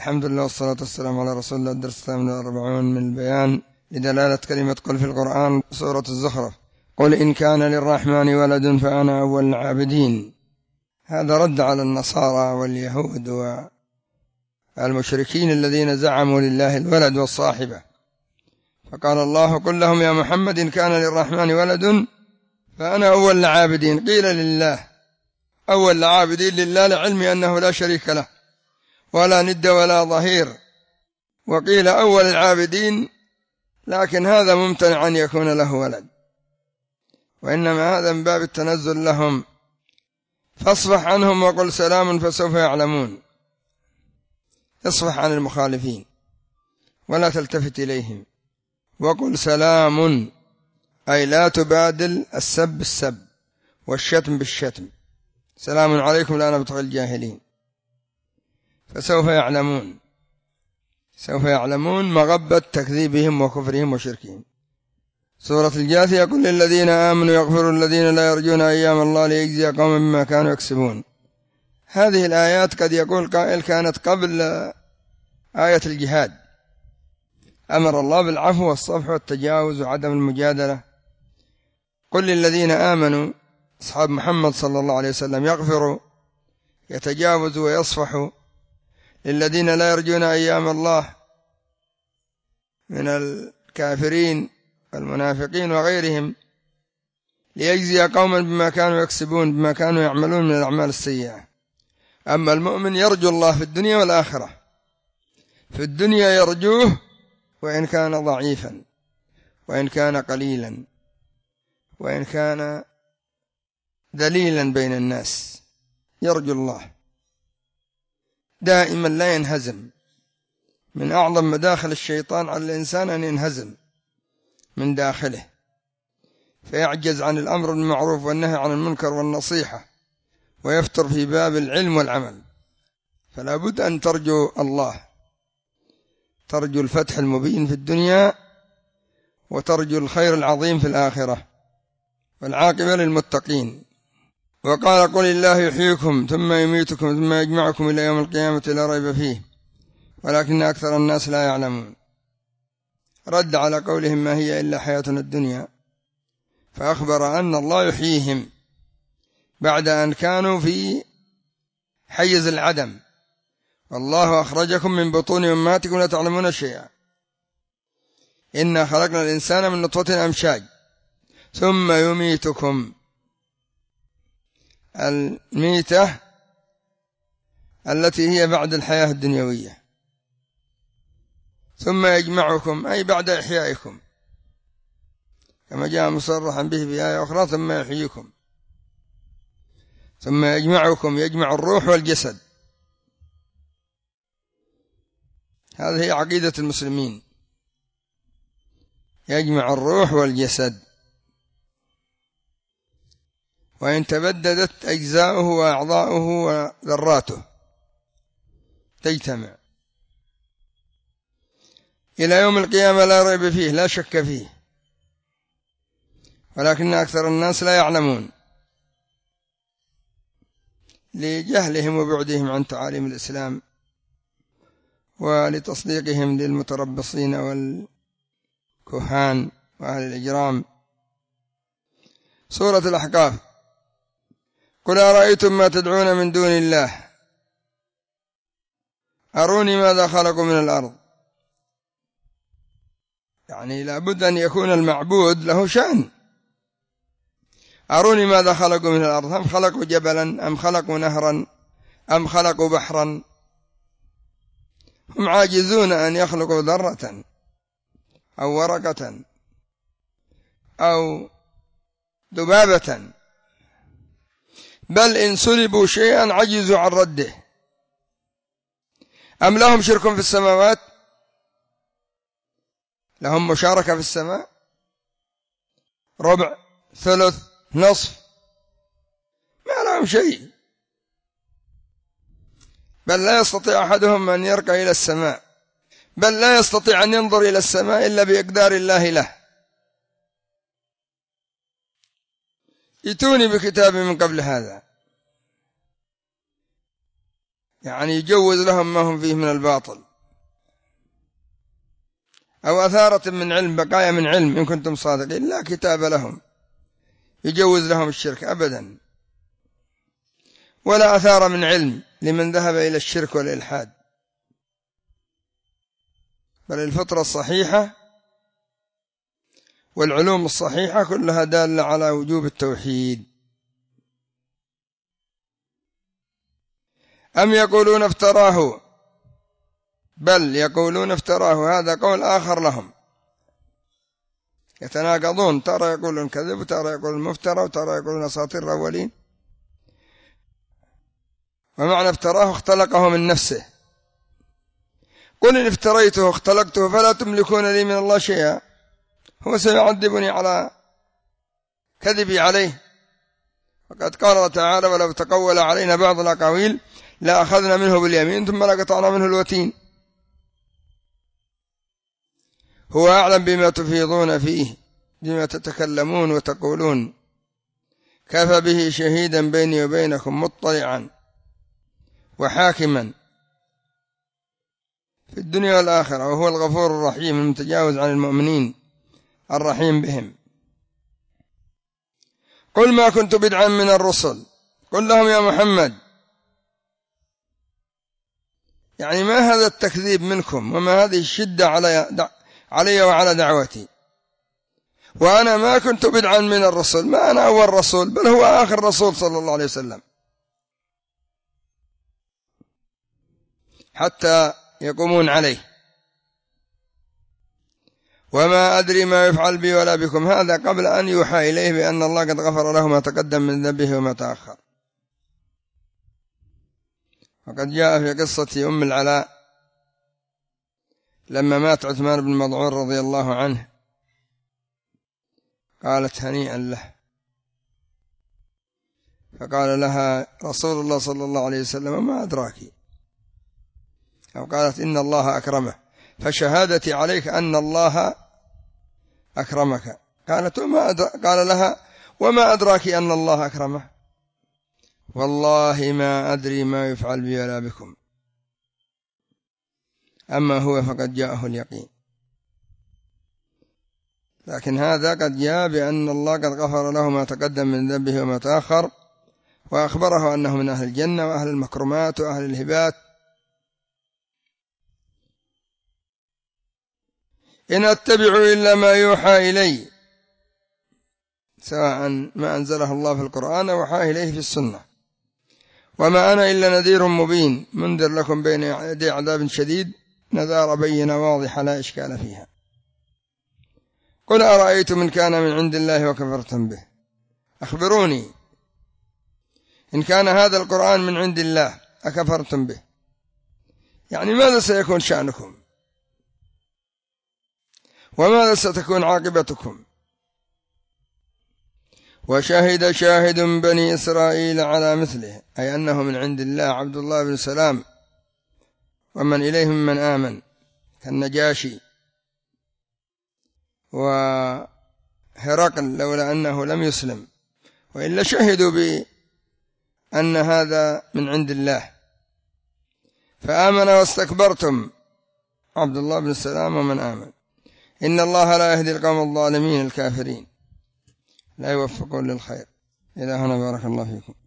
الحمد لله والصلاة والسلام على رسول الله. الدرس 48 من البيان لدلالة كلمة قل في القرآن، سورة الزخرف. قل إن كان للرحمن ولد فأنا أول العابدين. هذا رد على النصارى واليهود والمشركين الذين زعموا لله الولد والصاحبة. فقال الله: قل لهم يا محمد إن كان للرحمن ولد فأنا أول العابدين. قيل لله أول العابدين لله لعلم أنه لا شريك له ولا ند ولا ظهير، وقيل أول العابدين، لكن هذا ممتنع أن يكون له ولد، وإنما هذا من باب التنزل لهم. فاصفح عنهم وقل سلام فسوف يعلمون. اصفح عن المخالفين ولا تلتفت إليهم، وقل سلام أي لا تبادل السب بالسب والشتم بالشتم. سلام عليكم لا نبتغي الجاهلين. فسوف يعلمون، سوف يعلمون مغبة تكذيبهم وكفرهم وشركهم. سورة الجاثية: قل للذين آمنوا يغفروا الذين لا يرجون أيام الله ليجزي قوما بما كانوا يكسبون. هذه الآيات قد يقول قائل كانت قبل آية الجهاد. أمر الله بالعفو والصفح والتجاوز وعدم المجادلة. قل للذين آمنوا أصحاب محمد صلى الله عليه وسلم يغفروا، يتجاوزوا ويصفحوا للذين لا يرجون أيام الله من الكافرين والمنافقين وغيرهم، ليجزي قوما بما كانوا يكسبون، بما كانوا يعملون من الأعمال السيئة. أما المؤمن يرجو الله في الدنيا والآخرة. في الدنيا يرجوه وإن كان ضعيفا، وإن كان قليلا، وإن كان ذليلا بين الناس، يرجو الله دائما لا ينهزم. من أعظم مداخل الشيطان على الإنسان أن ينهزم من داخله، فيعجز عن الأمر بالمعروف والنهي عن المنكر والنصيحة، ويفتر في باب العلم والعمل. فلا بد أن ترجو الله، ترجو الفتح المبين في الدنيا، وترجو الخير العظيم في الآخرة، والعاقبة للمتقين. وقال: قل الله يحييكم ثم يميتكم ثم يجمعكم إلى يوم القيامة لا ريب فيه ولكن أكثر الناس لا يعلمون. رد على قولهم ما هي إلا حياتنا الدنيا، فأخبر أن الله يحييهم بعد أن كانوا في حيز العدم. والله أخرجكم من بطون أمهاتكم لا تعلمون شيئا إنا خلقنا الإنسان من نطفة أمشاج ثم يميتكم. الميتة التي هي بعد الحياة الدنيوية. ثم يجمعكم أي بعد إحيائكم، كما جاء مصرحا به في آية أخرى: ثم يحييكم. ثم يجمعكم، يجمع الروح والجسد. هذه هي عقيدة المسلمين، يجمع الروح والجسد، وإن تبددت أجزاؤه وأعضاؤه وذراته تجتمع إلى يوم القيامة لا ريب فيه، لا شك فيه، ولكن أكثر الناس لا يعلمون لجهلهم وبعدهم عن تعاليم الإسلام، ولتصديقهم للمتربصين والكهان وأهل الإجرام. سورة الأحقاف: قل أرأيتم ما تدعون من دون الله أروني ماذا خلقوا من الأرض. يعني لابد أن يكون المعبود له شأن. أروني ماذا خلقوا من الأرض، هم خلقوا جبلا أم خلقوا نهرا أم خلقوا بحرا؟ هم عاجزون أن يخلقوا ذرة أو ورقة أو ذبابة، بل إن سلبوا شيئا عجزوا عن رده. أم لهم شرك في السماوات، لهم مشاركة في السماء، ربع ثلث نصف، ما لهم شيء. بل لا يستطيع أحدهم أن يرقى إلى السماء، بل لا يستطيع أن ينظر إلى السماء إلا بإقدار الله له. ائتوني بكتاب من قبل هذا يعني يجوز لهم ما هم فيه من الباطل، أو أثارة من علم، بقايا من علم إن كنتم صادقين، لا كتاب لهم يجوز لهم الشرك أبدا، ولا أثار من علم لمن ذهب إلى الشرك والإلحاد، بل الفطرة الصحيحة والعلوم الصحيحة كلها دالة على وجوب التوحيد. أم يقولون افتراه، بل يقولون افتراه، هذا قول آخر لهم، يتناقضون، ترى يقولون كذب، وترى يقولون مفترى، وترى يقولون أساطير الأولين. ومعنى افتراه اختلقه من نفسه، قل إن افتريته اختلقته فلا تملكون لي من الله شيئا، هو سيعذبني على كذبي عليه. وقد قال تعالى ولو تقول علينا بعض الأقاويل لا أخذنا منه باليمين ثم لقطعنا منه الوتين. هو أعلم بما تفيضون فيه، بما تتكلمون وتقولون، كفى به شهيدا بيني وبينكم مطلعا وحاكما في الدنيا والآخرة، وهو الغفور الرحيم المتجاوز عن المؤمنين الرحيم بهم. قل ما كنت بدعا من الرسل، قل لهم يا محمد، يعني ما هذا التكذيب منكم، وما هذه الشدة علي وعلى دعوتي، وأنا ما كنت بدعا من الرسل، ما أنا أول رسول، بل هو آخر رسول صلى الله عليه وسلم، حتى يقومون عليه. وما أدري ما يفعل بي ولا بكم، هذا قبل أن يوحى إليه بأن الله قد غفر له ما تقدم من ذنبه وما تأخر. وقد جاء في قصة أم العلاء لما مات عثمان بن مظعون رضي الله عنه، قالت هنيئا له، فقال لها رسول الله صلى الله عليه وسلم ما أدراك، أو قالت إن الله أكرمه، فشهادتي عليك أن الله أكرمك. قالت قال لها وما أدراك أن الله أكرمه، والله ما أدري ما يفعل بي ولا بكم، أما هو فقد جاءه اليقين. لكن هذا قد جاء بأن الله قد غفر له ما تقدم من ذنبه وما تأخر، وأخبره أنه من أهل الجنة وأهل المكرمات وأهل الهبات. إن أتبع إلا ما يوحى إلي، سواء ما أنزله الله في القرآن وحاه إليه في السنة، وما أنا إلا نذير مبين منذر لكم بين يدي عذاب شديد، نذار بينة واضحة لا إشكال فيها. قل أرأيتم إن كان من عند الله وكفرتم به، أخبروني إن كان هذا القرآن من عند الله أكفرتم به، يعني ماذا سيكون شأنكم، وماذا ستكون عاقبتكم. وشهد شاهد بني إسرائيل على مثله، أي أنه من عند الله، عبد الله بن سلام ومن إليهم من آمن كالنجاشي وهرقل، لولا أنه لم يسلم، وإلا شهدوا بأن هذا من عند الله، فآمن واستكبرتم، عبد الله بن سلام ومن آمن. إن الله لا يهدي القوم الظالمين الكافرين، لا يوفقون للخير. إلى هنا بارك الله فيكم.